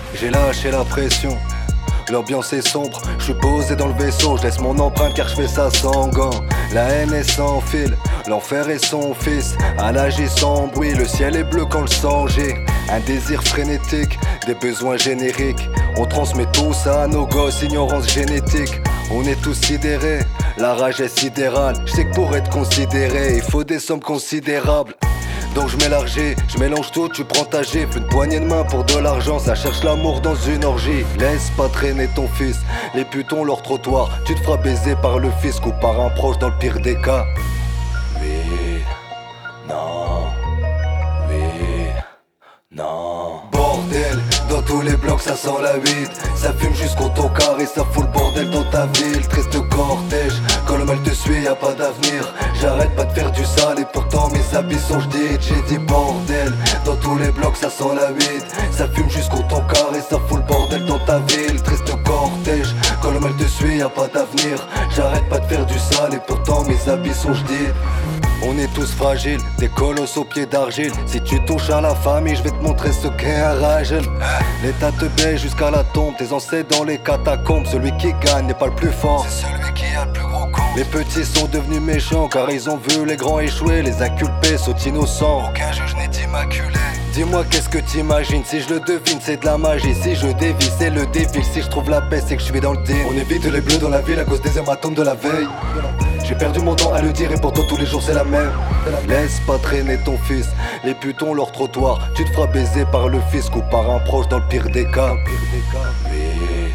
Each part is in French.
J'ai lâché la pression, l'ambiance est sombre, je suis posé dans le vaisseau, je laisse mon empreinte car je fais ça sans gants. La haine est sans fil, l'enfer est son fils, un âge sans bruit, le ciel est bleu quand le sang j'ai un désir frénétique, des besoins génériques. On transmet tout ça à nos gosses, ignorance génétique. On est tous sidérés, la rage est sidérale. Je sais que pour être considéré, il faut des sommes considérables. Donc je m'élargis, je mélange tout, tu prends ta gifle. Une poignée de main pour de l'argent, ça cherche l'amour dans une orgie. Laisse pas traîner ton fils, les putons leur trottoir. Tu te feras baiser par le fisc ou par un proche dans le pire des cas. Oui, non, oui, non. Bordel, dans tous les blocs ça sent la weed. Ça fume jusqu'au tocard et ça fout le bordel dans ta ville. Triste cortège, quand le mal te suit y'a pas d'avenir. J'arrête pas de faire du sale et pourtant mes habits sont jdites. J'ai dit bordel, dans tous les blocs ça sent la weed. Ça fume jusqu'au tocard et ça fout le bordel dans ta ville. Triste cortège, quand le mal te suit y'a pas d'avenir. J'arrête pas de faire du sale et pourtant mes habits sont jdites. On est tous fragiles, des colosses aux pieds d'argile. Si tu touches à la famille, je vais te montrer ce qu'est un ragel. L'État te baisse jusqu'à la tombe, tes ancêtres dans les catacombes. Celui qui gagne n'est pas le plus fort, c'est celui qui a le plus gros compte. Les petits sont devenus méchants car ils ont vu les grands échouer. Les inculpés sont innocents, aucun juge n'est immaculé. Dis-moi qu'est-ce que t'imagines, si je le devine c'est de la magie. Si je dévie c'est le défil, si je trouve la paix c'est que je suis dans le deal. On évite les bleus dans la ville à cause des hématomes de la veille. J'ai perdu mon temps à le dire et pourtant tous les jours c'est la même. Laisse pas traîner ton fils, les putons leur trottoir. Tu te feras baiser par le fisc ou par un proche dans le pire des cas. Oui,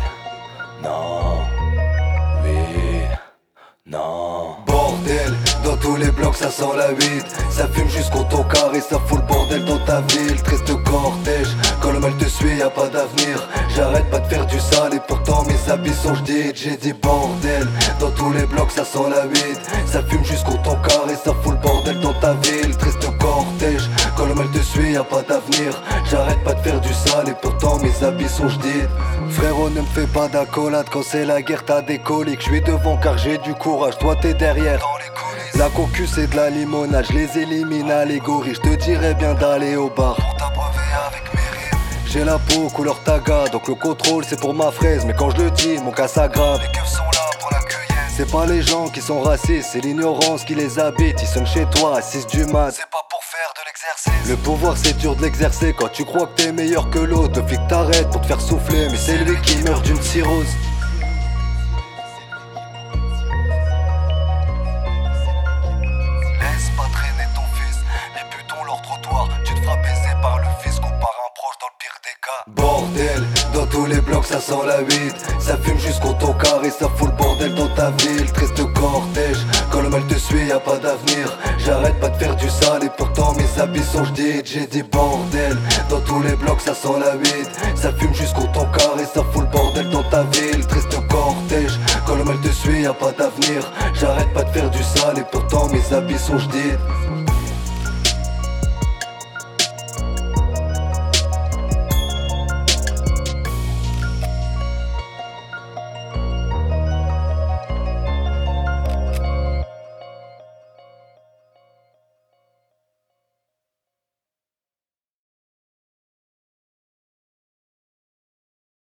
non, oui, non. Bordel, dans tous les blocs ça sent la weed. Ça fume jusqu'au tocard et ça fout le bordel dans ta ville. Triste cortège, quand le mal te suit y'a pas d'avenir. J'arrête pas de faire du sale et pourtant mes habits sont jdites. J'ai dit bordel, dans tous les blocs ça sent la weed. Ça fume jusqu'au tocard et ça fout le bordel dans ta ville. Triste cortège, quand le mal te suit y'a pas d'avenir. J'arrête pas de faire du sale et pourtant mes habits sont jdites. Frérot ne me fais pas d'accolade, quand c'est la guerre t'as des coliques. Je suis devant car j'ai du courage, toi t'es derrière. La cocu c'est de la limonade, je les élimine allégorie. Je te dirais bien d'aller au bar pour t'abreuver avec mes rires. J'ai la peau couleur taga, donc le contrôle c'est pour ma fraise. Mais quand je le dis, mon cas s'aggrave. Les keufs sont là pour la cueillette. C'est pas les gens qui sont racistes, c'est l'ignorance qui les habite. Ils sonnent chez toi à 6 du mat. C'est pas pour faire de l'exercice. Le pouvoir c'est dur de l'exercer quand tu crois que t'es meilleur que l'autre. Le flic t'arrête pour te faire souffler, mais c'est lui qui meurt d'une cirrhose. Laisse pas traîner ton fils, les putons leur trottoir. Tu te feras baiser par le fisc ou par un proche dans le pire des cas. Bordel, dans tous les blocs ça sent la weed. Ça fume jusqu'au tocard et ça fout le bordel dans ta ville. Triste cortège, quand le mal te suit y'a pas d'avenir. J'arrête pas de faire du sale et pourtant mes habits sont jdites. J'ai dit bordel, dans tous les blocs ça sent la weed. Ça fume jusqu'au tocard et ça fout le bordel dans ta ville. Triste cortège, quand le mal te suit y'a pas d'avenir. J'arrête pas de faire du sale et pourtant mes habits sont jdites.